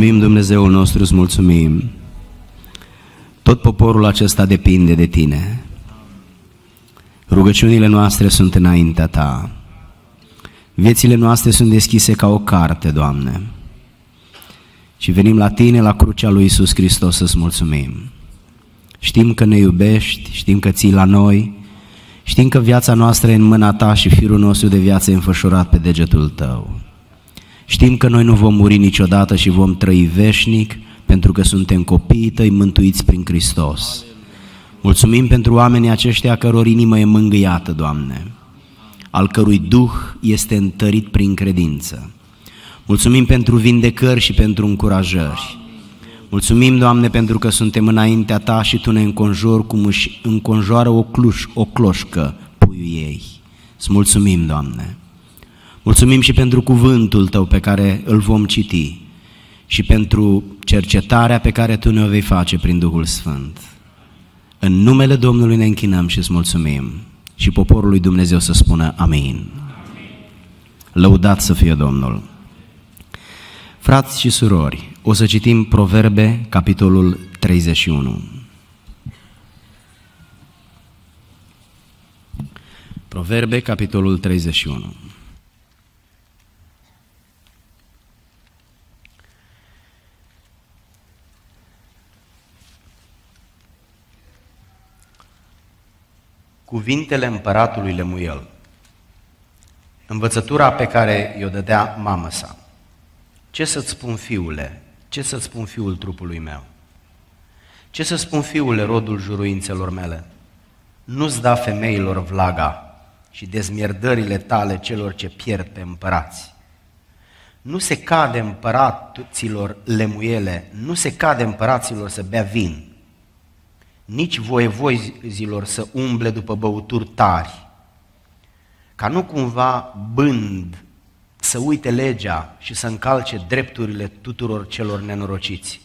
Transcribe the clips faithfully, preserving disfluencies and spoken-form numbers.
mulțumim, Dumnezeul nostru, îți mulțumim. Tot poporul acesta depinde de Tine. Rugăciunile noastre sunt înaintea Ta. Viețile noastre sunt deschise ca o carte, Doamne. Și venim la Tine, la crucea lui Iisus Hristos, să-ți mulțumim. Știm că ne iubești, știm că ții la noi, știm că viața noastră e în mâna Ta și firul nostru de viață e înfășurat pe degetul Tău. Știm că noi nu vom muri niciodată și vom trăi veșnic, pentru că suntem copiii Tăi mântuiți prin Hristos. Mulțumim pentru oamenii aceștia căror inimă e mângâiată, Doamne, al cărui Duh este întărit prin credință. Mulțumim pentru vindecări și pentru încurajări. Mulțumim, Doamne, pentru că suntem înaintea Ta și Tu ne înconjori cum își înconjoară o, cluș, o cloșcă puiul ei. Îți mulțumim, Doamne. Mulțumim și pentru cuvântul Tău pe care îl vom citi și pentru cercetarea pe care Tu ne-o vei face prin Duhul Sfânt. În numele Domnului ne închinăm și îți mulțumim. Și poporul lui Dumnezeu să spună amin. Lăudat să fie Domnul. Frați și surori, o să citim Proverbe, capitolul treizeci și unu. Proverbe, capitolul treizeci și unu. Cuvintele împăratului Lemuel, învățătura pe care i-o dădea mamă sa. Ce să-ți spun, fiule? Ce să-ți spun, fiul trupului meu? Ce să spun, fiule, rodul juruințelor mele? Nu-ți da femeilor vlaga și dezmierdările tale celor ce pierd pe împărați. Nu se cade împăraților Lemuele, nu se cade împăraților să bea vin, nici voievoizilor să umble după băuturi tari, ca nu cumva bând să uite legea și să încalce drepturile tuturor celor nenorociți.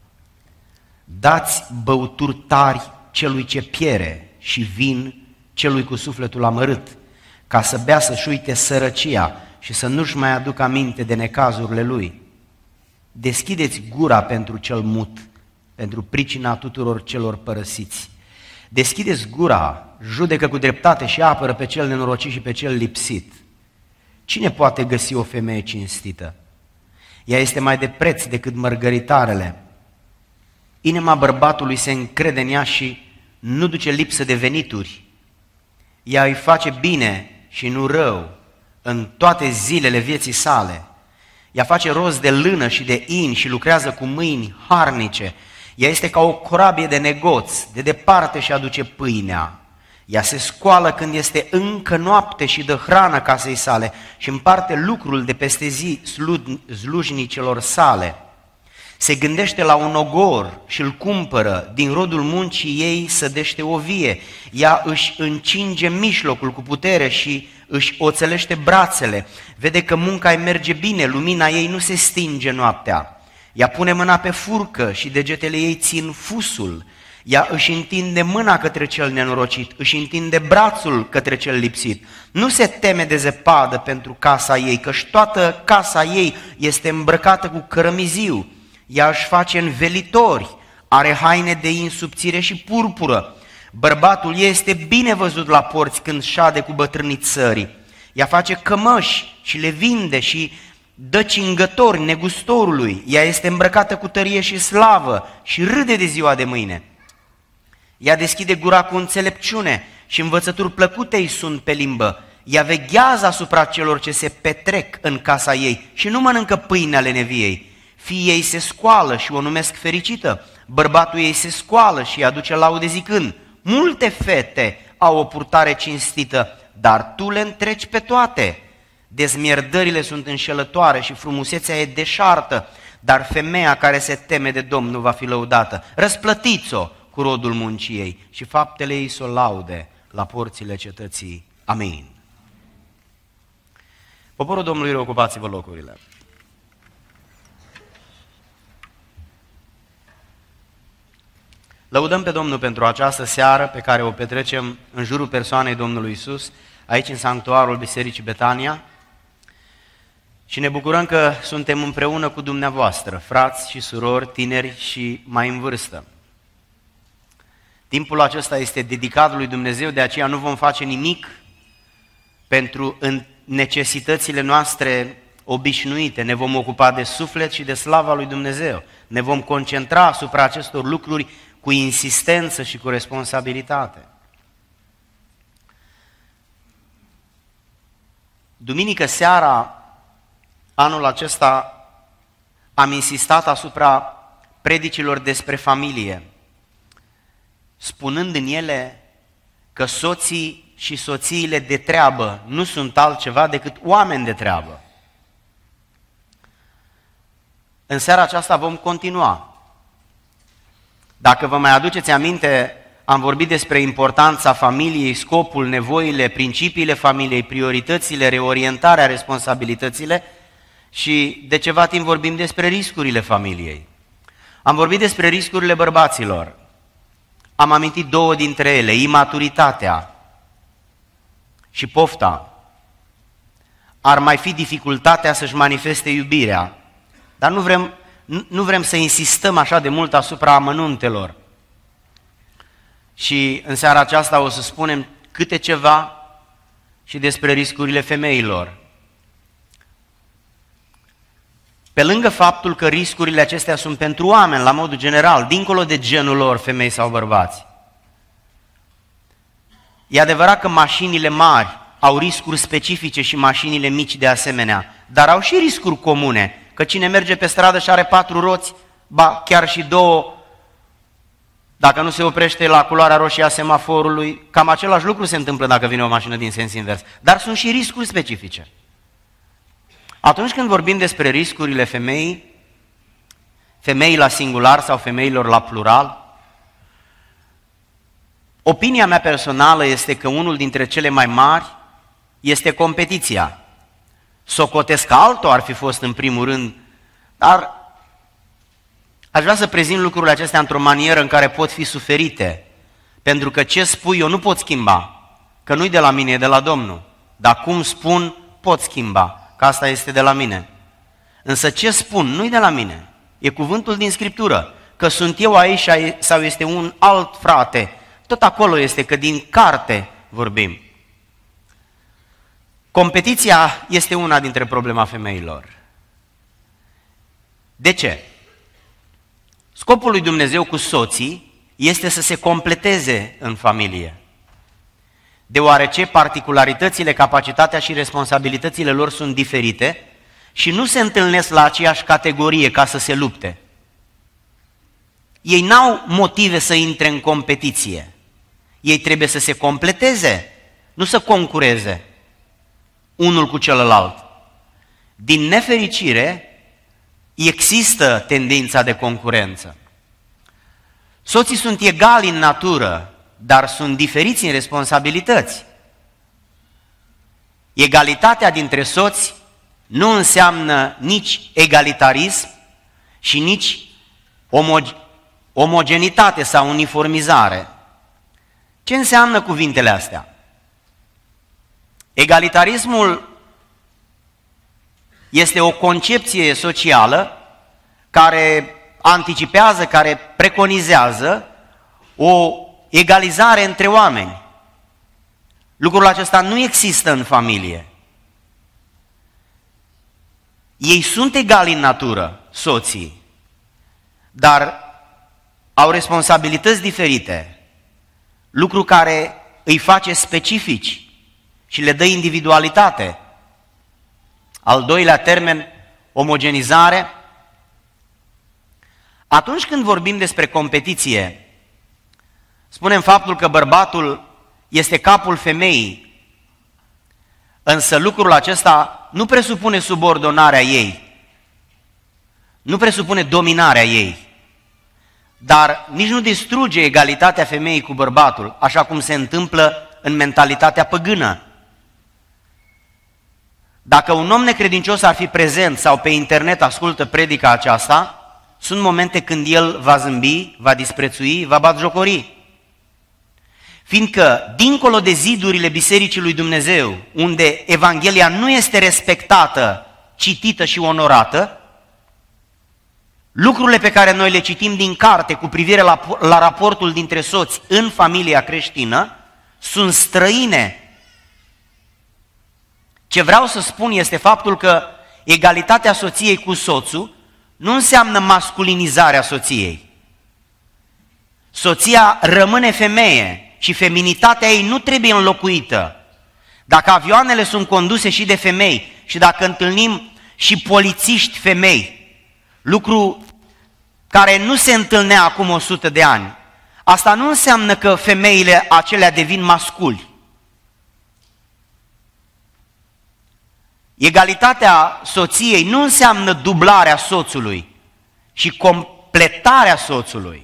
Dați băuturi tari celui ce piere și vin celui cu sufletul amărât, ca să bea să-și uite sărăcia și să nu-și mai aducă aminte de necazurile lui. Deschideți gura pentru cel mut, pentru pricina tuturor celor părăsiți. Deschideți gura, judecă cu dreptate și apără pe cel nenorocit și pe cel lipsit. Cine poate găsi o femeie cinstită? Ea este mai de preț decât mărgăritarele. Inima bărbatului se încrede în ea și nu duce lipsă de venituri. Ea îi face bine și nu rău în toate zilele vieții sale. Ea face rost de lână și de in și lucrează cu mâini harnice. Ea este ca o corabie de negoț, de departe și aduce pâinea. Ea se scoală când este încă noapte și dă hrană casei sale și împarte lucrul de peste zi slujnicelor sale. Se gândește la un ogor și îl cumpără, din rodul muncii ei sădește o vie. Ea își încinge mijlocul cu putere și își oțelește brațele. Vede că munca îi merge bine, lumina ei nu se stinge noaptea. Ea pune mâna pe furcă și degetele ei țin fusul. Ea își întinde mâna către cel nenorocit, își întinde brațul către cel lipsit. Nu se teme de zăpadă pentru casa ei, căci toată casa ei este îmbrăcată cu cărămiziu. Ea își face învelitori, are haine de in subțire și purpură. Bărbatul ei este bine văzut la porți când șade cu bătrânii țării. Ea face cămăși și le vinde și dă cingători negustorului. Ea este îmbrăcată cu tărie și slavă și râde de ziua de mâine. Ea deschide gura cu înțelepciune și învățături plăcute îi sunt pe limbă. Ea veghează asupra celor ce se petrec în casa ei și nu mănâncă pâine ale neviei. Fiii ei se scoală și o numesc fericită, bărbatul ei se scoală și îi aduce laude zicând: multe fete au o purtare cinstită, dar tu le întreci pe toate. Dezmierdările sunt înșelătoare și frumusețea e deșartă, dar femeia care se teme de Domnul va fi lăudată. Răsplătiți-o cu rodul muncii ei și faptele ei s-o laude la porțile cetății. Amin. Poporul Domnului, reocupați-vă locurile. Lăudăm pe Domnul pentru această seară pe care o petrecem în jurul persoanei Domnului Iisus, aici în sanctuarul Bisericii Betania. Și ne bucurăm că suntem împreună cu dumneavoastră, frați și surori, tineri și mai în vârstă. Timpul acesta este dedicat lui Dumnezeu, de aceea nu vom face nimic pentru necesitățile noastre obișnuite. Ne vom ocupa de suflet și de slava lui Dumnezeu. Ne vom concentra asupra acestor lucruri cu insistență și cu responsabilitate. Duminică seara, anul acesta, am insistat asupra predicilor despre familie, spunând în ele că soții și soțiile de treabă nu sunt altceva decât oameni de treabă. În seara aceasta vom continua. Dacă vă mai aduceți aminte, am vorbit despre importanța familiei, scopul, nevoile, principiile familiei, prioritățile, reorientarea, responsabilitățile și de ceva timp vorbim despre riscurile familiei. Am vorbit despre riscurile bărbaților. Am amintit două dintre ele, imaturitatea și pofta. Ar mai fi dificultatea să-și manifeste iubirea, dar nu vrem, nu vrem să insistăm așa de mult asupra amănuntelor. Și în seara aceasta o să spunem câte ceva și despre riscurile femeilor. Pe lângă faptul că riscurile acestea sunt pentru oameni, la modul general, dincolo de genul lor, femei sau bărbați. E adevărat că mașinile mari au riscuri specifice și mașinile mici de asemenea, dar au și riscuri comune, că cine merge pe stradă și are patru roți, ba chiar și două, dacă nu se oprește la culoarea roșie a semaforului, cam același lucru se întâmplă dacă vine o mașină din sens invers. Dar sunt și riscuri specifice. Atunci când vorbim despre riscurile femeii, femeii la singular sau femeilor la plural, opinia mea personală este că unul dintre cele mai mari este competiția. Socotesc că altul ar fi fost în primul rând, dar aș vrea să prezint lucrurile acestea într-o manieră în care pot fi suferite, pentru că ce spui eu nu pot schimba, că nu-i de la mine, e de la Domnul, dar cum spun pot schimba, că asta este de la mine. Însă ce spun nu-i de la mine, e cuvântul din Scriptură, că sunt eu aici sau este un alt frate, tot acolo este că din carte vorbim. Competiția este una dintre problema femeilor. De ce? Scopul lui Dumnezeu cu soții este să se completeze în familie, deoarece particularitățile, capacitatea și responsabilitățile lor sunt diferite și nu se întâlnesc la aceeași categorie ca să se lupte. Ei n-au motive să intre în competiție. Ei trebuie să se completeze, nu să concureze unul cu celălalt. Din nefericire, există tendința de concurență. Soții sunt egali în natură, dar sunt diferiți în responsabilități. Egalitatea dintre soți nu înseamnă nici egalitarism și nici omog- omogenitate sau uniformizare. Ce înseamnă cuvintele astea? Egalitarismul este o concepție socială care anticipează, care preconizează o egalizare între oameni. Lucrul acesta nu există în familie. Ei sunt egali în natură, soții, dar au responsabilități diferite, lucru care îi face specifici și le dă individualitate. Al doilea termen, omogenizare. Atunci când vorbim despre competiție, spunem faptul că bărbatul este capul femeii, însă lucrul acesta nu presupune subordonarea ei, nu presupune dominarea ei, dar nici nu distruge egalitatea femeii cu bărbatul, așa cum se întâmplă în mentalitatea păgână. Dacă un om necredincios ar fi prezent sau pe internet ascultă predica aceasta, sunt momente când el va zâmbi, va disprețui, va batjocori. Fiindcă, dincolo de zidurile Bisericii lui Dumnezeu, unde Evanghelia nu este respectată citită și onorată, lucrurile pe care noi le citim din carte cu privire la, la raportul dintre soți în familia creștină sunt străine. Ce vreau să spun este faptul că egalitatea soției cu soțul nu înseamnă masculinizarea soției. Soția rămâne femeie și feminitatea ei nu trebuie înlocuită. Dacă avioanele sunt conduse și de femei și dacă întâlnim și polițiști femei, lucru care nu se întâlnea acum o sută de ani, asta nu înseamnă că femeile acelea devin masculi. Egalitatea soției nu înseamnă dublarea soțului și completarea soțului.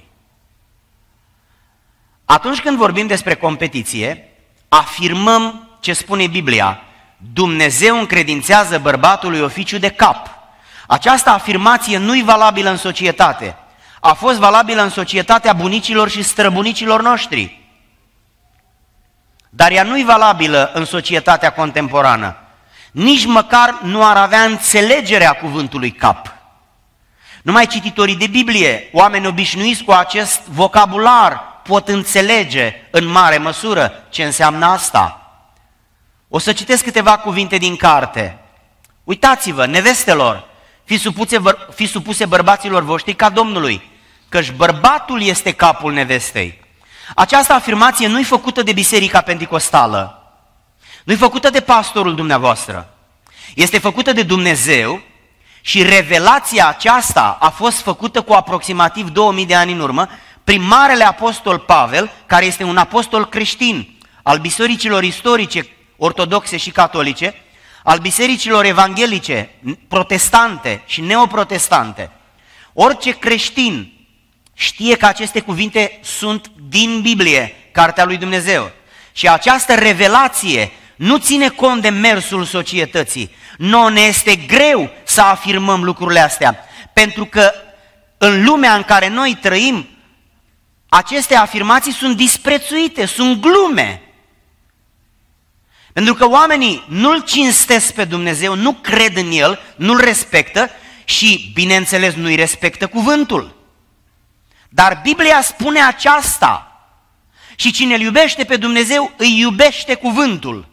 Atunci când vorbim despre competiție, afirmăm ce spune Biblia: Dumnezeu încredințează bărbatului oficiu de cap. Această afirmație nu e valabilă în societate. A fost valabilă în societatea bunicilor și străbunicilor noștri. Dar ea nu e valabilă în societatea contemporană. Nici măcar nu ar avea înțelegerea cuvântului cap. Numai cititorii de Biblie, oameni obișnuiți cu acest vocabular, pot înțelege în mare măsură ce înseamnă asta. O să citesc câteva cuvinte din carte. Uitați-vă, nevestelor, fiți supuse, fiți supuse bărbaților voștri ca Domnului, căci bărbatul este capul nevestei. Această afirmație nu e făcută de Biserica Penticostală, nu e făcută de pastorul dumneavoastră, este făcută de Dumnezeu și revelația aceasta a fost făcută cu aproximativ două mii de ani în urmă prin Marele Apostol Pavel, care este un apostol creștin al bisericilor istorice, ortodoxe și catolice, al bisericilor evanghelice, protestante și neoprotestante. Orice creștin știe că aceste cuvinte sunt din Biblie, Cartea lui Dumnezeu. Și această revelație nu ține cont de mersul societății. Nouă ne este greu să afirmăm lucrurile astea, pentru că în lumea în care noi trăim, aceste afirmații sunt disprețuite, sunt glume. Pentru că oamenii nu-L cinstesc pe Dumnezeu, nu cred în El, nu-L respectă și, bineînțeles, nu-i respectă cuvântul. Dar Biblia spune aceasta și cine îl iubește pe Dumnezeu îi iubește cuvântul.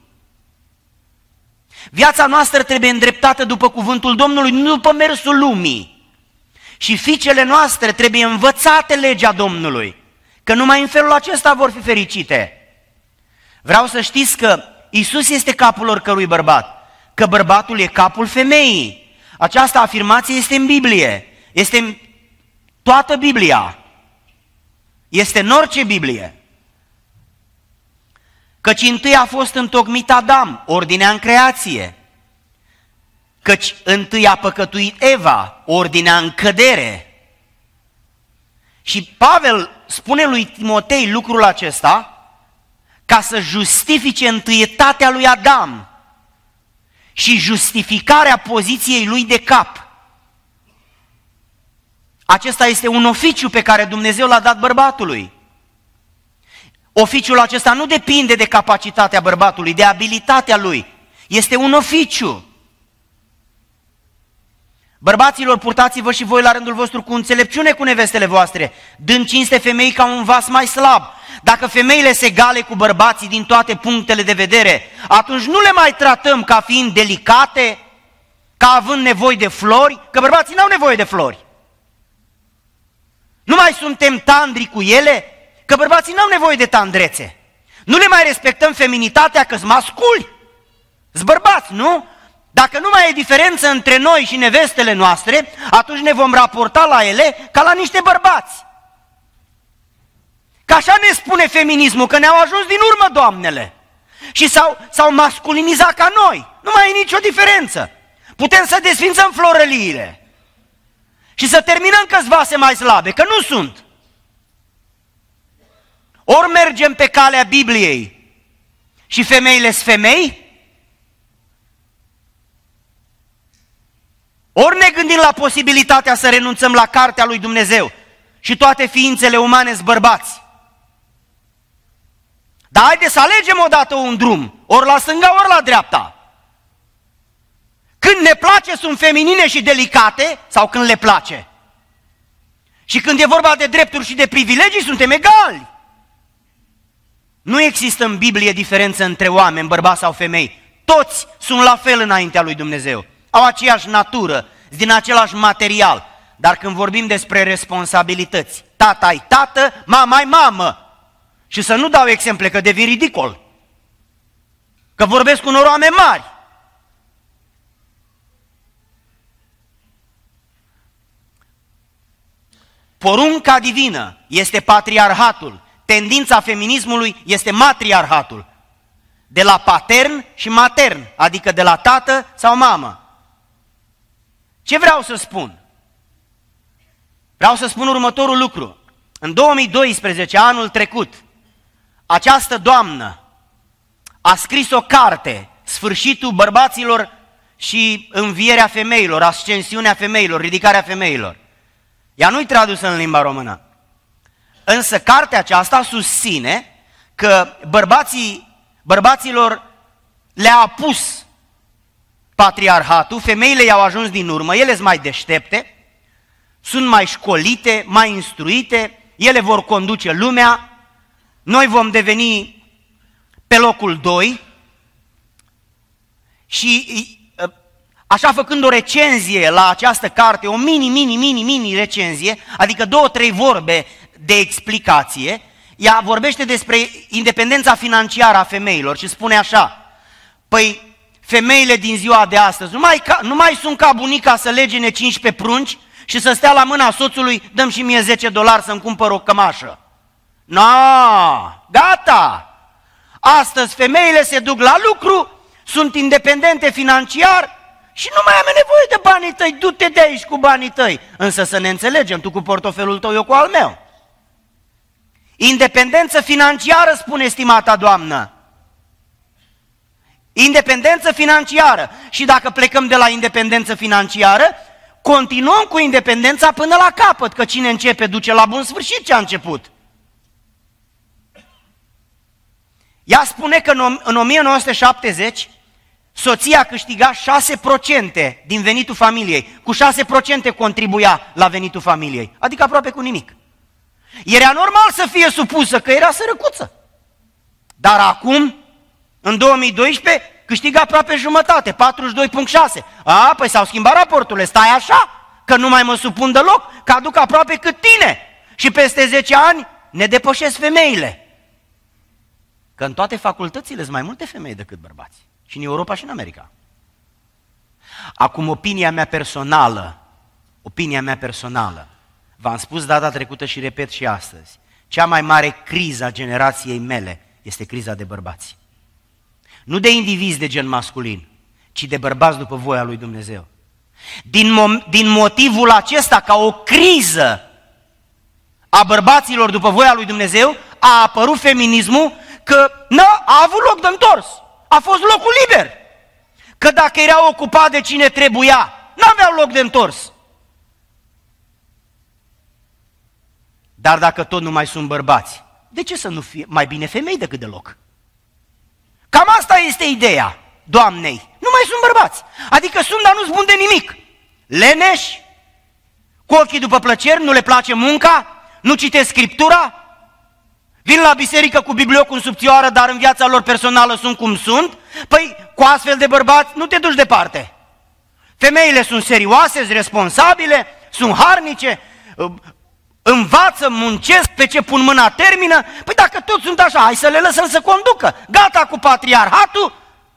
Viața noastră trebuie îndreptată după cuvântul Domnului, nu după mersul lumii. Și fiicele noastre trebuie învățate legea Domnului, că numai în felul acesta vor fi fericite. Vreau să știți că Iisus este capul oricărui bărbat, că bărbatul e capul femeii. Această afirmație este în Biblie, este în toată Biblia, este în orice Biblie. Căci întâi a fost întocmit Adam, ordinea în creație. Căci întâi a păcătuit Eva, ordinea în cădere. Și Pavel spune lui Timotei lucrul acesta ca să justifice întâietatea lui Adam și justificarea poziției lui de cap. Acesta este un oficiu pe care Dumnezeu l-a dat bărbatului. Oficiul acesta nu depinde de capacitatea bărbatului, de abilitatea lui. Este un oficiu. Bărbaților, purtați-vă și voi la rândul vostru cu înțelepciune cu nevestele voastre, dând cinste femeii ca un vas mai slab. Dacă femeile se egale cu bărbații din toate punctele de vedere, atunci nu le mai tratăm ca fiind delicate, ca având nevoie de flori, că bărbații n-au nevoie de flori. Nu mai suntem tandri cu ele, că bărbații n-au nevoie de tandrețe. Nu le mai respectăm feminitatea, că-s masculi, s bărbați, nu? Dacă nu mai e diferență între noi și nevestele noastre, atunci ne vom raporta la ele ca la niște bărbați. Că așa ne spune feminismul, că ne-au ajuns din urmă doamnele și s-au, s-au masculinizat ca noi. Nu mai e nicio diferență. Putem să desfințăm florăliile și să terminăm că-s vase mai slabe, că nu sunt. Ori mergem pe calea Bibliei și femeile-s femei, ori ne gândim la posibilitatea să renunțăm la cartea lui Dumnezeu și toate ființele umane-s bărbați. Dar haideți să alegem odată un drum, ori la stânga, ori la dreapta. Când ne place sunt feminine și delicate sau când le place? Și când e vorba de drepturi și de privilegii, suntem egali. Nu există în Biblie diferență între oameni, bărbați sau femei. Toți sunt la fel înaintea lui Dumnezeu. Au aceeași natură, din același material. Dar când vorbim despre responsabilități, tata-i tată, mama-i mamă. Și să nu dau exemple, că devii ridicol. Că vorbesc cu unor oameni mari. Porunca divină este patriarhatul. Tendința feminismului este matriarhatul. De la patern și matern, adică de la tată sau mamă. Ce vreau să spun? Vreau să spun următorul lucru. În două mii doisprezece, anul trecut, această doamnă a scris o carte, Sfârșitul bărbaților și învierea femeilor, ascensiunea femeilor, ridicarea femeilor. Ea nu-i tradusă în limba română. Însă cartea aceasta susține că bărbații, bărbaților le-a apus patriarhatul, femeile i-au ajuns din urmă, ele sunt mai deștepte, sunt mai școlite, mai instruite, ele vor conduce lumea, noi vom deveni pe locul doi și așa făcând o recenzie la această carte, o mini, mini, mini, mini recenzie, adică două, trei vorbe de explicație, ea vorbește despre independența financiară a femeilor și spune așa: păi femeile din ziua de astăzi nu mai, ca, nu mai sunt ca bunica să legene cincisprezece prunci și să stea la mâna soțului, dăm și mie zece dolari să-mi cumpăr o cămașă. No, gata! Astăzi femeile se duc la lucru, sunt independente financiar și nu mai am nevoie de banii tăi, du-te de aici cu banii tăi. Însă să ne înțelegem, tu cu portofelul tău, eu cu al meu. Independență financiară, spune stimata doamnă. Independență financiară. Și dacă plecăm de la independență financiară, continuăm cu independența până la capăt, că cine începe duce la bun sfârșit ce a început. Ea spune că în o mie nouă sute șaptezeci soția câștiga șase la sută din venitul familiei, cu șase la sută contribuia la venitul familiei, adică aproape cu nimic. Era normal să fie supusă, că era sărăcuță. Dar acum, în două mii doisprezece, câștigă aproape jumătate, patruzeci și doi virgulă șase. A, păi s-au schimbat raporturile, stai așa, că nu mai mă supun deloc, că aduc aproape cât tine. Și peste zece ani ne depășesc femeile. Că în toate facultățile sunt mai multe femei decât bărbați. Și în Europa și în America. Acum, opinia mea personală, opinia mea personală, v-am spus data trecută și repet și astăzi, cea mai mare criză a generației mele este criza de bărbați. Nu de indivizi de gen masculin, ci de bărbați după voia lui Dumnezeu. Din, mo- din motivul acesta, ca o criză a bărbaților după voia lui Dumnezeu, a apărut feminismul, că nu a avut loc de întors, a fost locul liber. Că dacă era ocupat de cine trebuia, n-aveau loc de întors. Dar dacă tot nu mai sunt bărbați, de ce să nu fie mai bine femei decât deloc? Cam asta este ideea Doamnei. Nu mai sunt bărbați. Adică sunt, dar nu-s buni de nimic. Leneși, cu ochii după plăceri, nu le place munca, nu citesc Scriptura, vin la biserică cu bibliocul în subțioară, dar în viața lor personală sunt cum sunt. Păi, cu astfel de bărbați nu te duci departe. Femeile sunt serioase, sunt responsabile, sunt harnice, învață, muncesc, pe ce pun mâna termină. Păi dacă toți sunt așa, hai să le lăsăm să conducă. Gata cu patriarhatul.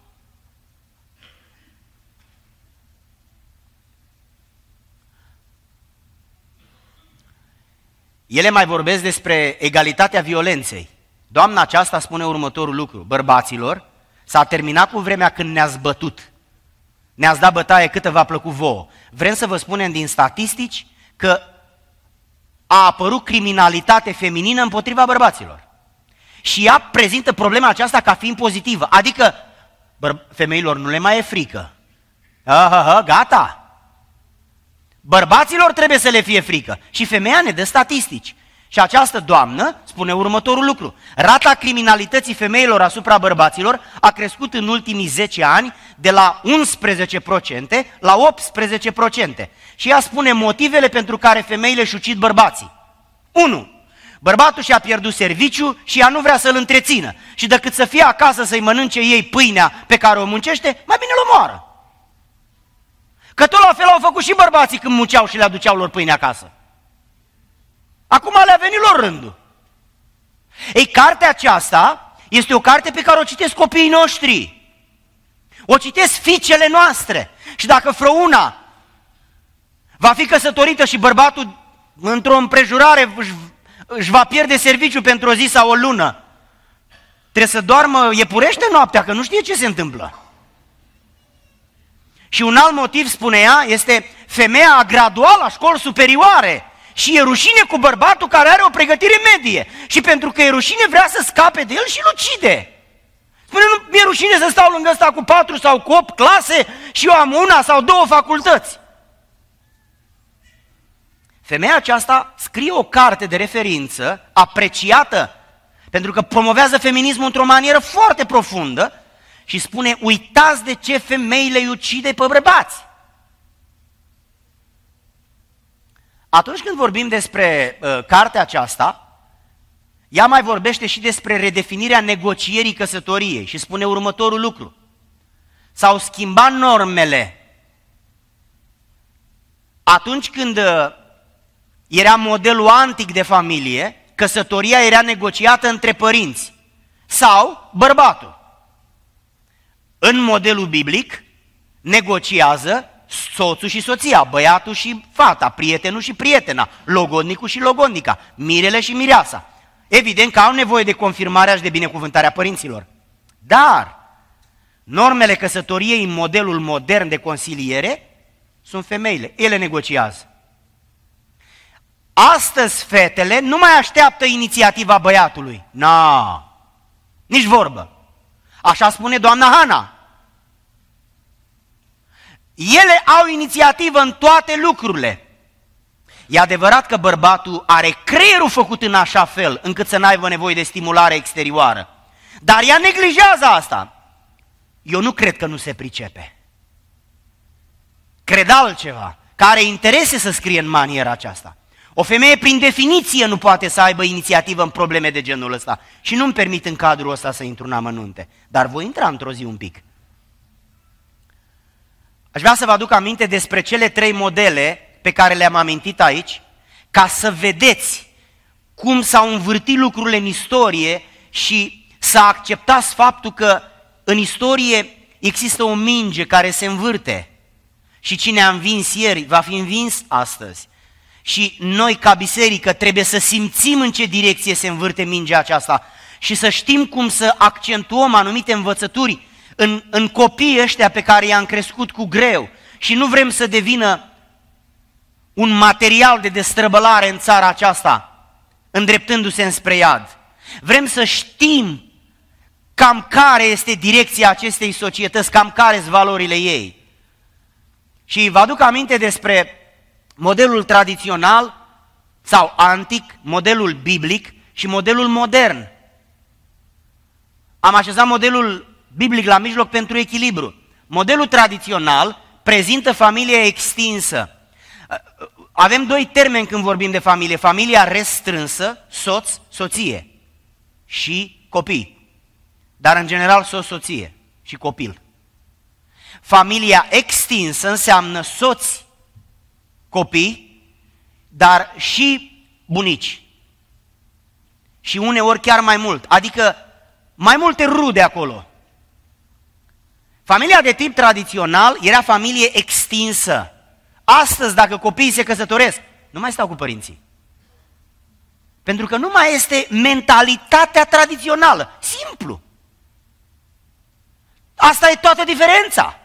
Ele mai vorbesc despre egalitatea violenței. Doamna aceasta spune următorul lucru: bărbaților, s-a terminat cu vremea când ne-ați bătut. Ne-ați dat bătaie câtă v-a plăcut vouă. Vrem să vă spunem din statistici că a apărut criminalitate feminină împotriva bărbaților. Și ea prezintă problema aceasta ca fiind pozitivă. Adică băr- femeilor nu le mai e frică. Aha, gata. Bărbaților trebuie să le fie frică. Și femeia ne dă statistici. Și această doamnă spune următorul lucru. Rata criminalității femeilor asupra bărbaților a crescut în ultimii zece ani de la unsprezece la sută la optsprezece la sută. Și ea spune motivele pentru care femeile își ucid bărbații. unu. Bărbatul și-a pierdut serviciu și ea nu vrea să-l întrețină. Și decât să fie acasă să-i mănânce ei pâinea pe care o muncește, mai bine îl omoară. Că tot la fel au făcut și bărbații când munceau și le aduceau lor pâine acasă. Acum le-a venit lor rândul. Ei, cartea aceasta este o carte pe care o citesc copiii noștri. O citesc fiicele noastre. Și dacă frăuna va fi căsătorită și bărbatul într-o împrejurare își, își va pierde serviciu pentru o zi sau o lună, trebuie să doarmă iepurește noaptea, că nu știe ce se întâmplă. Și un alt motiv, spune ea, este femeia a graduat la școli superioare și e rușine cu bărbatul care are o pregătire medie. Și pentru că e rușine vrea să scape de el și îl ucide. Spune, nu mi-e rușine să stau lângă ăsta cu patru sau cu opt clase și eu am una sau două facultăți. Femeia aceasta scrie o carte de referință apreciată pentru că promovează feminismul într-o manieră foarte profundă și spune, uitați de ce femeile îi ucide pe bărbați. Atunci când vorbim despre uh, cartea aceasta, ea mai vorbește și despre redefinirea negocierii căsătoriei și spune următorul lucru. S-au schimbat normele. Atunci când uh, era modelul antic de familie, căsătoria era negociată între părinți sau bărbatul. În modelul biblic negociază soțul și soția, băiatul și fata, prietenul și prietena, logodnicul și logodnica, mirele și mireasa. Evident că au nevoie de confirmarea și de binecuvântarea părinților. Dar normele căsătoriei în modelul modern de consiliere sunt femeile, ele negociază. Astăzi fetele nu mai așteaptă inițiativa băiatului. Na, nici vorbă. Așa spune doamna Hana. Ele au inițiativă în toate lucrurile. E adevărat că bărbatul are creierul făcut în așa fel încât să n-aibă nevoie de stimulare exterioară. Dar ea neglijează asta. Eu nu cred că nu se pricepe. Cred altceva, că are interese să scrie în maniera aceasta. O femeie prin definiție nu poate să aibă inițiativă în probleme de genul ăsta. Și nu-mi permit în cadrul ăsta să intru în amănunte. Dar voi intra într-o zi un pic. Aș vrea să vă aduc aminte despre cele trei modele pe care le-am amintit aici, ca să vedeți cum s-au învârtit lucrurile în istorie și să acceptați faptul că în istorie există o minge care se învârte și cine a învins ieri va fi învins astăzi. Și noi ca biserică trebuie să simțim în ce direcție se învârte mingea aceasta și să știm cum să accentuăm anumite învățături în, în copiii ăștia pe care i-am crescut cu greu și nu vrem să devină un material de destrăbălare în țara aceasta, îndreptându-se înspre iad. Vrem să știm cam care este direcția acestei societăți, cam care sunt valorile ei. Și vă aduc aminte despre modelul tradițional sau antic, modelul biblic și modelul modern. Am așezat modelul biblic la mijloc pentru echilibru. Modelul tradițional prezintă familia extinsă. Avem doi termeni când vorbim de familie. Familia restrânsă, soț, soție și copii. Dar în general soț, soție și copil. Familia extinsă înseamnă soți, copii, dar și bunici. Și uneori chiar mai mult, adică mai multe rude acolo. Familia de tip tradițional era familie extinsă. Astăzi, dacă copiii se căsătoresc, nu mai stau cu părinții. Pentru că nu mai este mentalitatea tradițională. Simplu. Asta e toată diferența.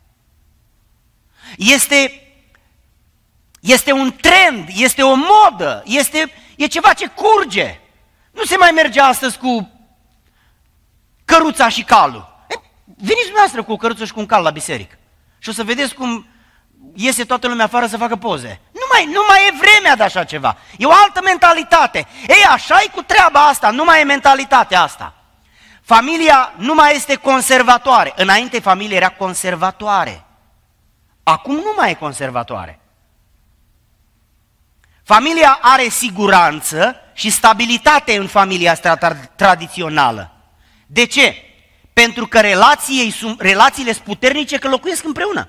Este, este un trend, este o modă, este, e ceva ce curge. Nu se mai merge astăzi cu căruța și calul. E, veniți dumneavoastră cu o căruță și cu un cal la biserică și o să vedeți cum iese toată lumea afară să facă poze. Nu mai, nu mai e vremea de așa ceva. E o altă mentalitate. Ei, așa e cu treaba asta, nu mai e mentalitatea asta. Familia nu mai este conservatoare. Înainte familia era conservatoare. Acum nu mai e conservatoare. Familia are siguranță și stabilitate în familia asta tradițională. De ce? Pentru că relațiile sunt puternice, că locuiesc împreună.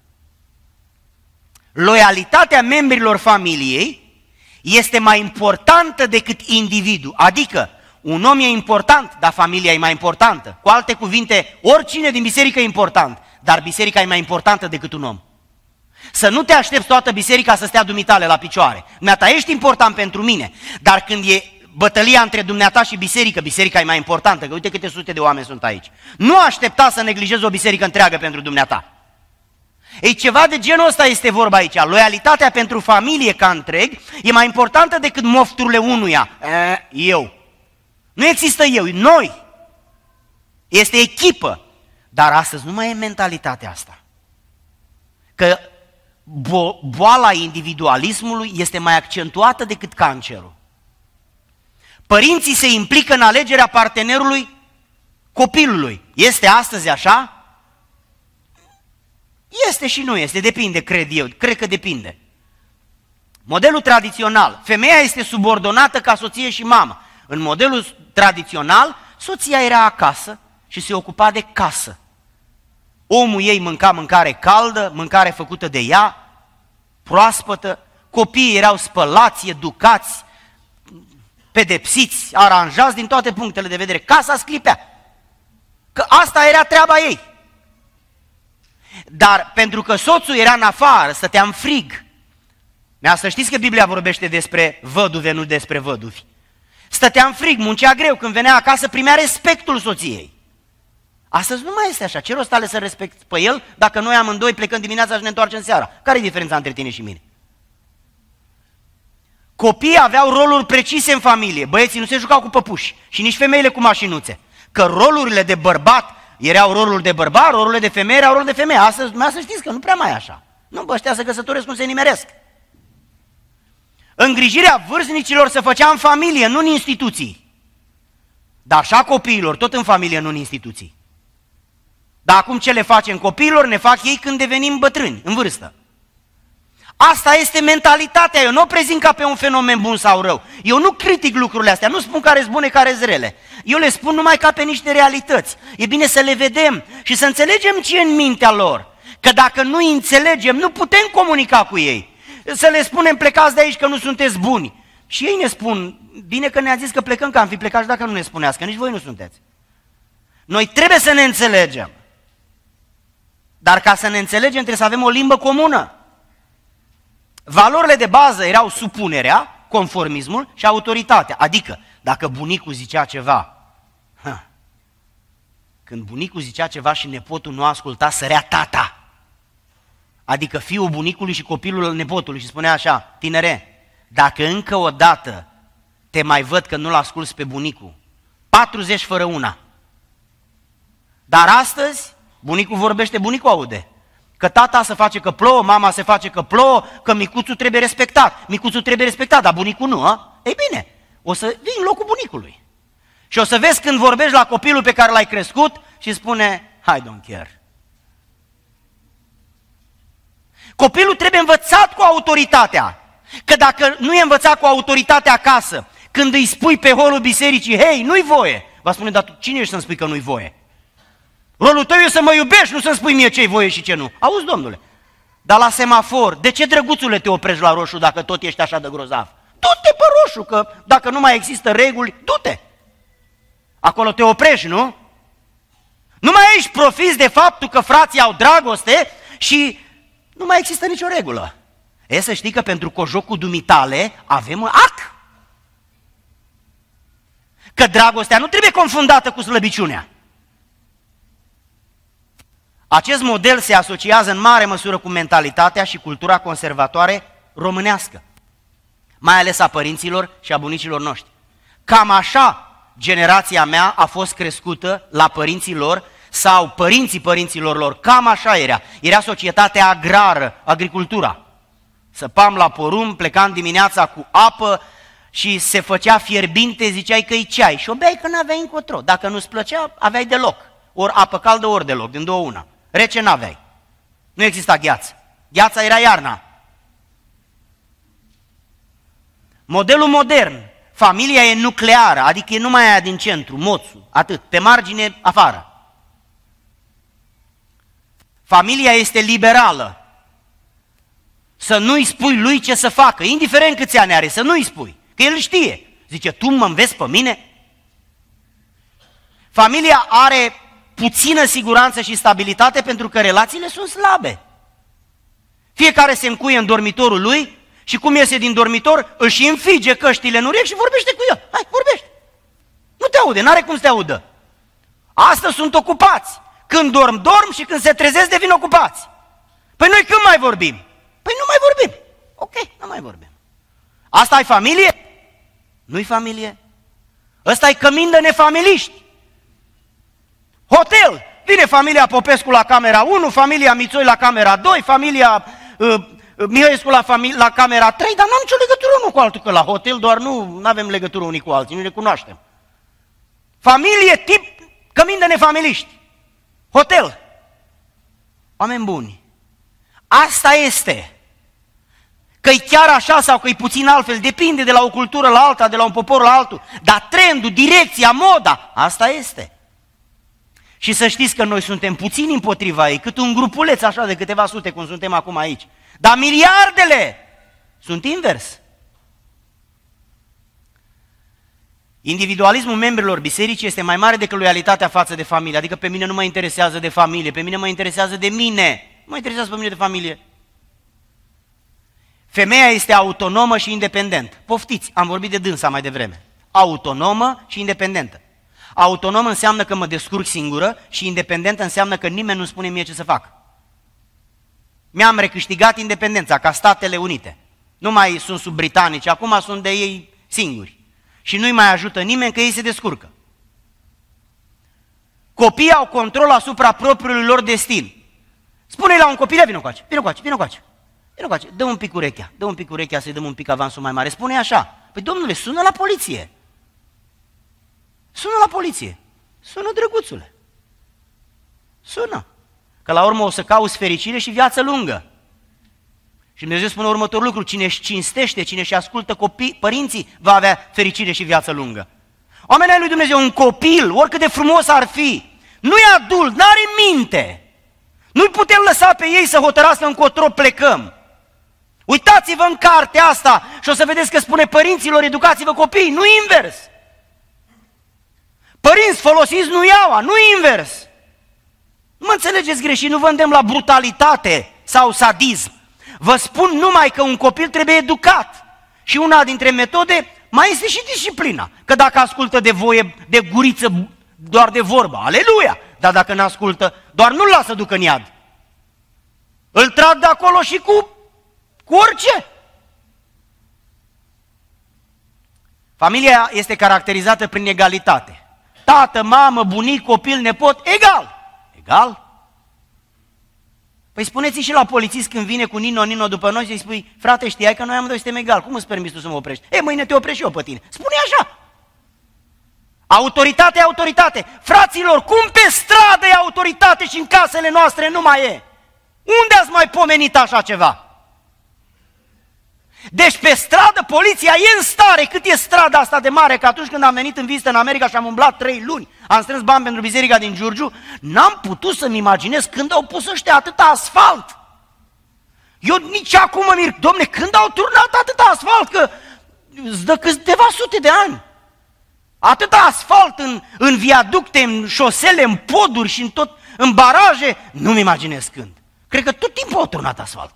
Loialitatea membrilor familiei este mai importantă decât individul. Adică, un om e important, dar familia e mai importantă. Cu alte cuvinte, oricine din biserică e important, dar biserica e mai importantă decât un om. Să nu te aștepți toată biserica să stea dumitale la picioare. Dumneata, ești important pentru mine, dar când e bătălia între dumneata și biserică, biserica e mai importantă, că uite câte sute de oameni sunt aici. Nu aștepta să neglijezi o biserică întreagă pentru dumneata. Ei, ceva de genul ăsta este vorba aici. Loialitatea pentru familie ca întreg e mai importantă decât mofturile unuia. E, eu. Nu există eu, noi. Este echipă. Dar astăzi nu mai e mentalitatea asta. Că bo- boala individualismului este mai accentuată decât cancerul. Părinții se implică în alegerea partenerului copilului. Este astăzi așa? Este și nu este, depinde, cred eu, cred că depinde. Modelul tradițional, femeia este subordonată ca soție și mamă. În modelul tradițional, soția era acasă și se ocupa de casă. Omul ei mânca mâncare caldă, mâncare făcută de ea, proaspătă, copiii erau spălați, educați, pedepsiți, aranjați din toate punctele de vedere. Casa sclipea. Că asta era treaba ei. Dar pentru că soțul era în afară, stătea în frig. Mea, să știți că Biblia vorbește despre văduve, nu despre văduvi. Stătea în frig, muncea greu, când venea acasă primea respectul soției. Astăzi nu mai este așa. Ce rost are să respect pe el dacă noi amândoi plecăm dimineața și ne întoarcem seara? Care e diferența între tine și mine? Copiii aveau roluri precise în familie. Băieții nu se jucau cu păpuși și nici femeile cu mașinuțe. Că rolurile de bărbat erau roluri de bărbat, rolurile de femeie erau roluri de femeie. Astăzi, să știți că nu prea mai e așa. Nu, bă, ăștia se căsătoresc cum se nimeresc. Îngrijirea vârstnicilor se făcea în familie, nu în instituții. Dar așa copiilor, tot în familie, nu în instituții. Dar acum ce le facem copiilor, ne fac ei când devenim bătrâni, în vârstă. Asta este mentalitatea, eu nu o prezint ca pe un fenomen bun sau rău. Eu nu critic lucrurile astea, nu spun care sunt bune, care sunt rele. Eu le spun numai ca pe niște realități. E bine să le vedem și să înțelegem ce e în mintea lor. Că dacă nu îi înțelegem, nu putem comunica cu ei. Să le spunem plecați de aici că nu sunteți buni. Și ei ne spun, bine că ne-a zis că plecăm, că am fi plecat și dacă nu ne spuneați, că nici voi nu sunteți. Noi trebuie să ne înțelegem. Dar ca să ne înțelegem trebuie să avem o limbă comună. Valorile de bază erau supunerea, conformismul și autoritatea. Adică, dacă bunicul zicea ceva, hă, când bunicul zicea ceva și nepotul nu asculta, sărea tata. Adică fiul bunicului și copilul nepotului și spunea așa, tinere, dacă încă o dată te mai văd că nu-l asculți pe bunicul, patruzeci fără una. Dar astăzi, bunicul vorbește, bunicul aude. Că tata se face că plouă, mama se face că plouă, că micuțul trebuie respectat. Micuțul trebuie respectat, dar bunicul nu, a? Ei bine, o să vii în locul bunicului. Și o să vezi când vorbești la copilul pe care l-ai crescut și spune, I don't care. Copilul trebuie învățat cu autoritatea. Că dacă nu e învățat cu autoritatea acasă, când îi spui pe holul bisericii, hei, nu-i voie, va spune, dar cine ești să-mi spui că nu-i voie? Rolul tău e să mă iubești, nu să-mi spui mie ce-i voie și ce nu. Auzi, domnule, dar la semafor, de ce, drăguțule, te oprești la roșu dacă tot ești așa de grozav? Du-te pe roșu, că dacă nu mai există reguli, du-te. Acolo te oprești, nu? Nu mai ești profiți de faptul că frații au dragoste și nu mai există nicio regulă. E să știi că pentru cojocul dumitale avem un ac. Că dragostea nu trebuie confundată cu slăbiciunea. Acest model se asociază în mare măsură cu mentalitatea și cultura conservatoare românească, mai ales a părinților și a bunicilor noștri. Cam așa generația mea a fost crescută la părinții lor sau părinții părinților lor, cam așa era. Era societatea agrară, agricultura. Săpam la porumb, plecam dimineața cu apă și se făcea fierbinte, ziceai că e ceai și o beai că n-aveai încotro. Dacă nu-ți plăcea, aveai deloc. Ori apă caldă, ori deloc, din două una. Rece n-aveai. Nu exista gheață. Gheața era iarna. Modelul modern, familia e nucleară, adică e numai aia din centru, moțul, atât, pe margine, afară. Familia este liberală. Să nu-i spui lui ce să facă, indiferent câți ani are, să nu-i spui, că el știe. Zice, tu mă înveți pe mine? Familia are puțină siguranță și stabilitate pentru că relațiile sunt slabe. Fiecare se încuie în dormitorul lui și cum iese din dormitor, își înfige căștile în urechi și vorbește cu el. Hai, vorbește! Nu te aude, n-are cum să te audă. Astăzi sunt ocupați. Când dorm, dorm și când se trezesc devin ocupați. Păi noi când mai vorbim? Păi nu mai vorbim. Ok, nu mai vorbim. Asta e familie? Nu-i familie. Ăsta e cămin de nefamiliști. Hotel. Vine familia Popescu la camera unu, familia Mițoi la camera doi, familia uh, Mihăescu la, famili- la camera trei, dar n-am nicio legătură unul cu altul, că la hotel doar nu avem legătură unii cu alții, nu ne cunoaștem. Familie tip cămin de nefamiliști. Hotel. Oameni buni. Asta este. Că-i chiar așa sau că-i puțin altfel, depinde de la o cultură la alta, de la un popor la altul, dar trendul, direcția, moda, asta este. Și să știți că noi suntem puțini împotriva ei, cât un grupuleț așa de câteva sute, cum suntem acum aici. Dar miliardele sunt invers. Individualismul membrilor bisericii este mai mare decât loialitatea față de familie. Adică pe mine nu mă interesează de familie, pe mine mă interesează de mine. Nu mă interesează pe mine de familie. Femeia este autonomă și independentă. Poftiți, am vorbit de dânsa mai devreme. Autonomă și independentă. Autonomă înseamnă că mă descurc singură și independentă înseamnă că nimeni nu spune mie ce să fac. Mi-am recâștigat independența ca Statele Unite. Nu mai sunt sub britanici, acum sunt de ei singuri. Și nu-i mai ajută nimeni că ei se descurcă. Copiii au control asupra propriului lor destin. Spune-i la un copil, vină coace, vină coace, vină coace. Vină coace, dă un pic urechea, dă un pic urechea să-i dăm un pic avansul mai mare. Spune așa, păi domnule, sună la poliție. Sună la poliție. Sună, drăguțule. Sună. Că la urmă o să cauți fericire și viață lungă. Și Dumnezeu spune următorul lucru, cine își cinstește, cine își ascultă copii, părinții, va avea fericire și viață lungă. Oamenii lui Dumnezeu, un copil, oricât de frumos ar fi, nu e adult, n-are minte. Nu-i putem lăsa pe ei să hotărască încotro plecăm. Uitați-vă în cartea asta și o să vedeți că spune părinților, educați-vă copiii, nu invers. Părinți, folosiți nuiaua, nu invers. Nu mă înțelegeți greșit, nu vă îndemn la brutalitate sau sadism. Vă spun numai că un copil trebuie educat. Și una dintre metode mai este și disciplina. Că dacă ascultă de voie, de guriță, doar de vorbă, aleluia! Dar dacă nu ascultă, doar nu-l lasă ducă în iad. Îl trag de acolo și cu, cu orice. Familia este caracterizată prin egalitate. Tată, mamă, bunic, copil, nepot, egal. Egal? Păi spuneți și la polițist când vine cu Nino, Nino după noi și spui, frate, știai că noi amândoi suntem egal, cum îți permiți tu să mă oprești? Ei, mâine te oprești și eu pe tine. Spune așa. Autoritate e autoritate. Fraților, cum pe stradă e autoritate și în casele noastre nu mai e? Unde ați mai pomenit așa ceva? Deci pe stradă poliția e în stare, cât e strada asta de mare, că atunci când am venit în vizită în America și am umblat trei luni, am strâns bani pentru biserica din Giurgiu, n-am putut să-mi imaginez când au pus ăștia atâta asfalt. Eu nici acum mă mir, domne, când au turnat atâta asfalt, că îți dă câteva sute de ani. Atâta asfalt în, în viaducte, în șosele, în poduri și în tot, în baraje, nu-mi imaginez când. Cred că tot timpul au turnat asfalt.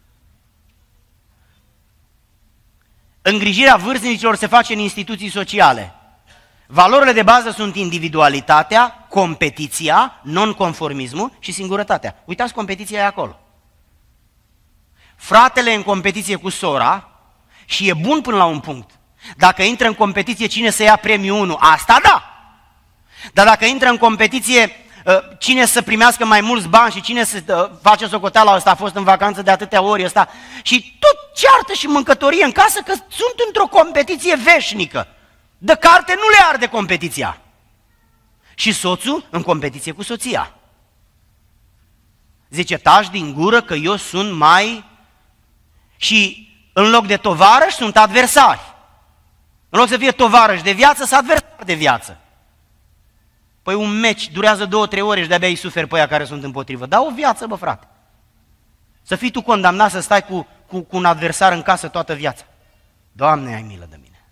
Îngrijirea vârstnicilor se face în instituții sociale. Valorile de bază sunt individualitatea, competiția, non-conformismul și singurătatea. Uitați, competiția e acolo. Fratele în competiție cu sora și e bun până la un punct. Dacă intră în competiție cine să ia premiul unu, asta da. Dar dacă intră în competiție cine să primească mai mulți bani și cine să face socoteala, ăsta a fost în vacanță de atâtea ori, ăsta. Și tot ceartă și mâncătorie în casă că sunt într-o competiție veșnică. De carte nu le arde competiția. Și soțul în competiție cu soția. Zice, taci din gură că eu sunt mai... Și în loc de tovarăși sunt adversari. În loc să fie tovarăși de viață, sunt adversari de viață. Păi un meci durează două, trei ore și de-abia îi suferi pe aia care sunt împotrivă. Da o viață, bă, frate. Să fii tu condamnat să stai cu, cu, cu un adversar în casă toată viața. Doamne, ai milă de mine.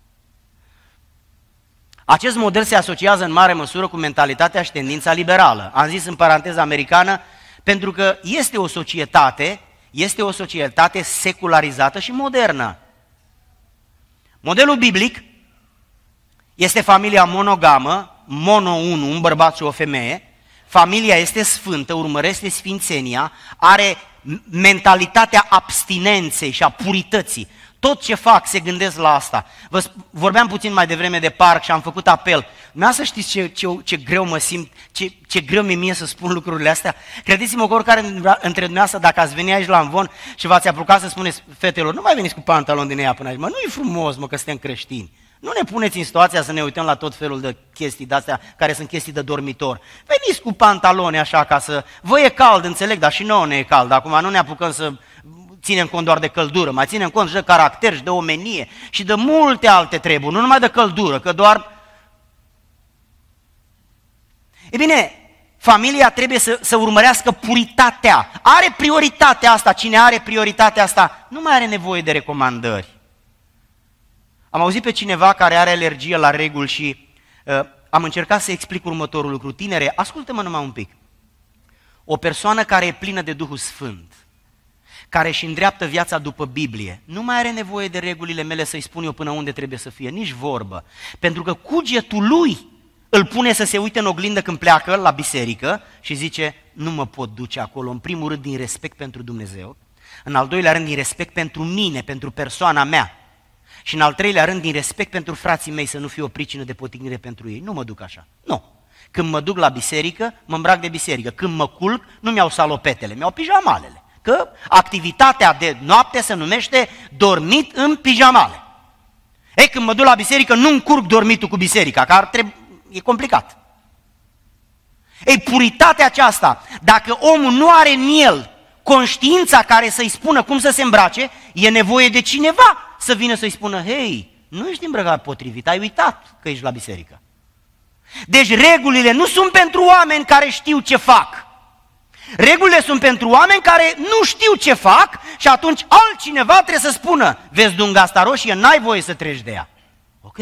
Acest model se asociază în mare măsură cu mentalitatea și tendința liberală. Am zis în paranteză americană, pentru că este o societate, este o societate secularizată și modernă. Modelul biblic este familia monogamă, mono unu, un bărbat și o femeie. Familia este sfântă, urmărește sfințenia, are mentalitatea abstinenței și a purității. Tot ce fac se gândesc la asta. Vă vorbeam puțin mai devreme de parc și am făcut apel. Nu să știți ce, ce, ce greu mă simt, ce, ce greu mi-e mie să spun lucrurile astea. Credeți-mă că oricare între dumneavoastră, dacă ați veni aici la Amvon și v-ați apucat să spuneți fetelor, nu mai veniți cu pantaloni din ea până aici, mă, nu e frumos, mă, că suntem creștini. Nu ne puneți în situația să ne uităm la tot felul de chestii de-astea, care sunt chestii de dormitor. Veniți cu pantaloni așa ca să... Vă e cald, înțeleg, dar și nouă ne e cald. Acum nu ne apucăm să ținem cont doar de căldură, mai ținem cont și de caracter și de omenie și de multe alte treburi, nu numai de căldură, că doar... E bine, familia trebuie să, să urmărească puritatea. Are prioritatea asta. Cine are prioritatea asta nu mai are nevoie de recomandări. Am auzit pe cineva care are alergie la reguli și uh, am încercat să explic următorul lucru. Tinere, ascultă-mă numai un pic. O persoană care e plină de Duhul Sfânt, care își îndreaptă viața după Biblie, nu mai are nevoie de regulile mele să-i spun eu până unde trebuie să fie, nici vorbă. Pentru că cugetul lui îl pune să se uite în oglindă când pleacă la biserică și zice, nu mă pot duce acolo, în primul rând din respect pentru Dumnezeu, în al doilea rând din respect pentru mine, pentru persoana mea, și în al treilea rând din respect pentru frații mei, să nu fie o pricină de potignire pentru ei. Nu mă duc așa, nu. Când mă duc la biserică, mă îmbrac de biserică. Când mă culc, nu mi-au salopetele, mi-au pijamalele. Că activitatea de noapte se numește dormit în pijamale. Ei, când mă duc la biserică, nu încurc dormitul cu biserica, că ar trebui, e complicat. Ei, puritatea aceasta, dacă omul nu are în el conștiința care să-i spună cum să se îmbrace, e nevoie de cineva să vină să-i spună, hei, nu ești îmbrăcat potrivit, ai uitat că ești la biserică. Deci regulile nu sunt pentru oameni care știu ce fac. Regulile sunt pentru oameni care nu știu ce fac și atunci altcineva trebuie să spună, vezi dunga asta roșie, n-ai voie să treci de ea. Ok?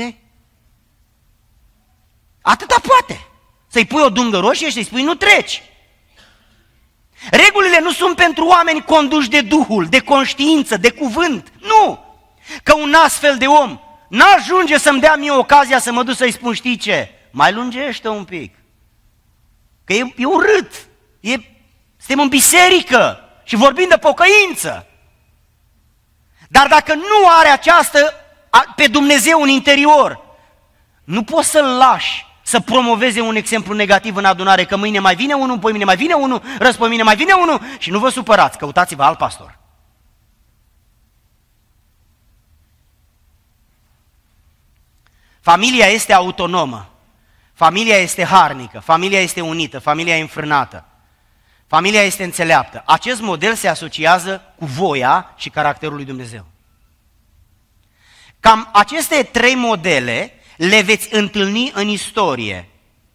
Atâta poate. Să-i pui o dungă roșie și să-i spui, nu treci. Regulile nu sunt pentru oameni conduși de Duhul, de conștiință, de cuvânt. Nu! Că un astfel de om n-ajunge să-mi dea mie ocazia să mă duc să-i spun, știi ce? Mai lungește un pic. Că e, e urât. E, suntem în biserică și vorbim de pocăință. Dar dacă nu are această, pe Dumnezeu în interior, nu poți să-l lași să promoveze un exemplu negativ în adunare, că mâine mai vine unul, poi mine mai vine unul, răspoi mine mai vine unul și nu vă supărați, căutați-vă alt pastor. Familia este autonomă, familia este harnică, familia este unită, familia e înfrânată, familia este înțeleaptă. Acest model se asociază cu voia și caracterul lui Dumnezeu. Cam aceste trei modele le veți întâlni în istorie.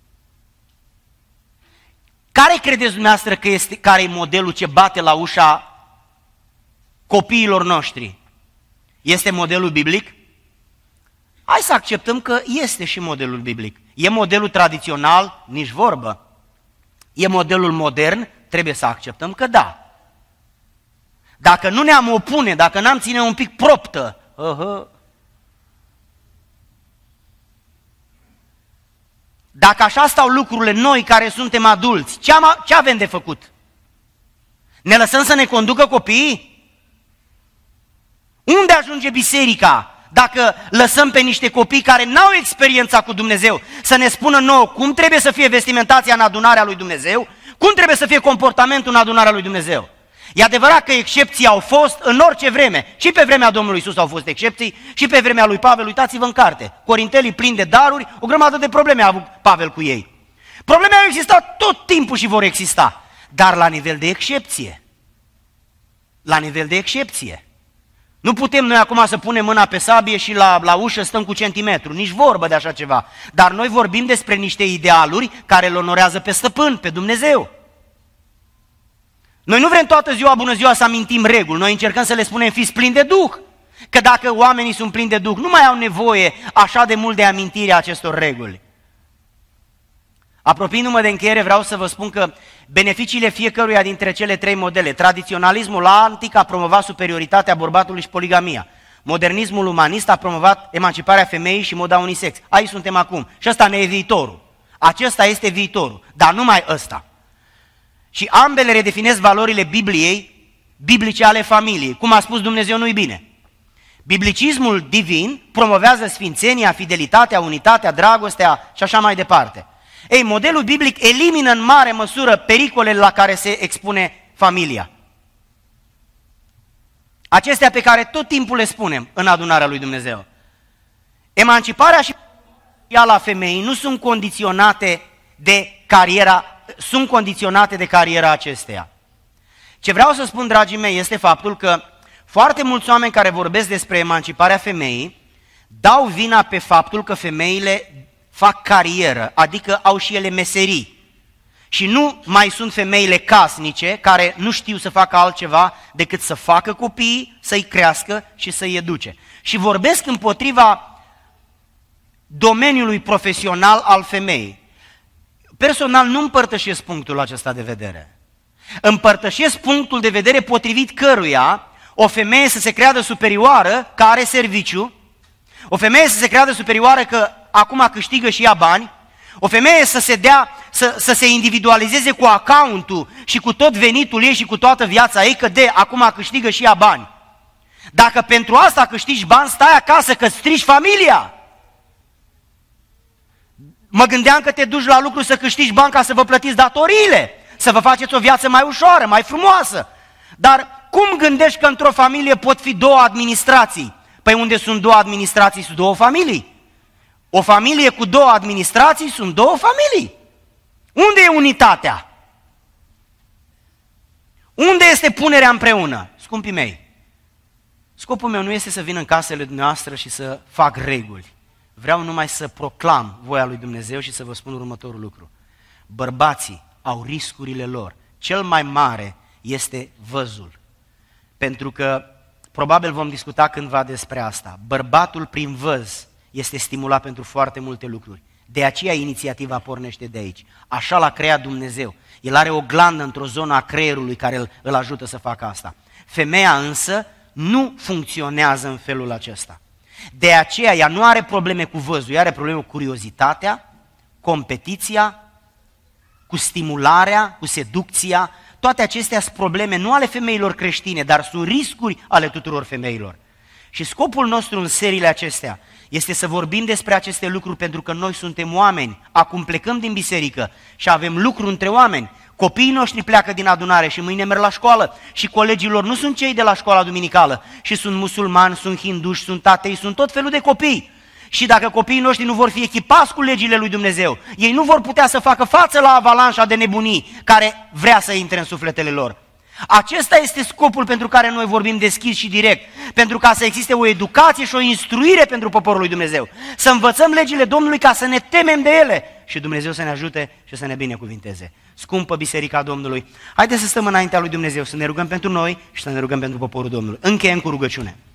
Care credeți dumneavoastră că este, care e modelul ce bate la ușa copiilor noștri? Este modelul biblic? Hai să acceptăm că este și modelul biblic. E modelul tradițional? Nici vorbă. E modelul modern? Trebuie să acceptăm că da. Dacă nu ne-am opune, dacă n-am ține un pic proptă, uh-huh. Dacă așa stau lucrurile, noi care suntem adulți, ce, am, ce avem de făcut? Ne lăsăm să ne conducă copiii? Unde ajunge biserica? dacă lăsăm pe niște copii care n-au experiența cu Dumnezeu să ne spună nouă cum trebuie să fie vestimentația în adunarea lui Dumnezeu, cum trebuie să fie comportamentul în adunarea lui Dumnezeu. E adevărat că excepții au fost în orice vreme. Și pe vremea Domnului Iisus au fost excepții, și pe vremea lui Pavel, uitați-vă în carte. Corintelii plini de daruri, o grămadă de probleme a avut Pavel cu ei. Probleme au existat tot timpul și vor exista, dar la nivel de excepție. La nivel de excepție. Nu putem noi acum să punem mâna pe sabie și la, la ușă stăm cu centimetru, nici vorbă de așa ceva. Dar noi vorbim despre niște idealuri care îl onorează pe stăpân, pe Dumnezeu. Noi nu vrem toată ziua, bună ziua, să amintim reguli, noi încercăm să le spunem fiți plini de Duh. Că dacă oamenii sunt plini de Duh, nu mai au nevoie așa de mult de amintirea acestor reguli. Apropiindu-mă de încheiere, vreau să vă spun că beneficiile fiecăruia dintre cele trei modele, tradiționalismul antic a promovat superioritatea bărbatului și poligamia, modernismul umanist a promovat emanciparea femeii și moda unisex. Aici suntem acum și ăsta ne e viitorul. Acesta este viitorul, dar numai ăsta. Și ambele redefinesc valorile Bibliei, biblice ale familiei. Cum a spus Dumnezeu, nu-i bine. Biblicismul divin promovează sfințenia, fidelitatea, unitatea, dragostea și așa mai departe. Ei, modelul biblic elimină în mare măsură pericolele la care se expune familia. Acestea pe care tot timpul le spunem în adunarea lui Dumnezeu. Emanciparea și la femeii nu sunt condiționate de cariera, sunt condiționate de cariera acesteia. Ce vreau să spun, dragii mei, este faptul că foarte mulți oameni care vorbesc despre emanciparea femeii dau vina pe faptul că femeile fac carieră, adică au și ele meserii. Și nu mai sunt femeile casnice care nu știu să facă altceva decât să facă copii, să-i crească și să-i educe. Și vorbesc împotriva domeniului profesional al femeii. Personal nu împărtășesc punctul acesta de vedere. Împărtășesc punctul de vedere potrivit căruia o femeie să se creadă superioară că are serviciu, o femeie să se creadă superioară că acum câștigă și ea bani, o femeie să se dea, să, să se individualizeze cu accountul și cu tot venitul ei și cu toată viața ei, că de acum câștigă și ea bani. Dacă pentru asta câștigi bani, stai acasă că strici familia. Mă gândeam că te duci la lucru să câștigi bani ca să vă plătiți datoriile, să vă faceți o viață mai ușoară, mai frumoasă. Dar cum gândești că într-o familie pot fi două administrații? Păi unde sunt două administrații, sunt două familii. O familie cu două administrații sunt două familii. Unde e unitatea? Unde este punerea împreună? Scumpii mei, scopul meu nu este să vin în casele dumneavoastră și să fac reguli. Vreau numai să proclam voia lui Dumnezeu și să vă spun următorul lucru. Bărbații au riscurile lor. Cel mai mare este văzul. Pentru că probabil vom discuta cândva despre asta. Bărbatul prin văz este stimulat pentru foarte multe lucruri. De aceea inițiativa pornește de aici. Așa l-a creat Dumnezeu. El are o glandă într-o zonă a creierului care îl, îl ajută să facă asta. Femeia însă nu funcționează în felul acesta. De aceea ea nu are probleme cu văzul, ea are probleme cu curiozitatea, competiția, cu stimularea, cu seducția. Toate acestea sunt probleme nu ale femeilor creștine, dar sunt riscuri ale tuturor femeilor. Și scopul nostru în seriile acestea este să vorbim despre aceste lucruri pentru că noi suntem oameni. Acum plecăm din biserică și avem lucru între oameni. Copiii noștri pleacă din adunare și mâine merg la școală și colegii lor nu sunt cei de la școala duminicală și sunt musulmani, sunt hinduși, sunt atei, sunt tot felul de copii. Și dacă copiii noștri nu vor fi echipați cu legile lui Dumnezeu, ei nu vor putea să facă față la avalanșa de nebunii care vrea să intre în sufletele lor. Acesta este scopul pentru care noi vorbim deschis și direct, pentru ca să existe o educație și o instruire pentru poporul lui Dumnezeu. Să învățăm legile Domnului ca să ne temem de ele și Dumnezeu să ne ajute și să ne binecuvinteze. Scumpă Biserica Domnului, haideți să stăm înaintea lui Dumnezeu, să ne rugăm pentru noi și să ne rugăm pentru poporul Domnului. Încheiem cu rugăciune.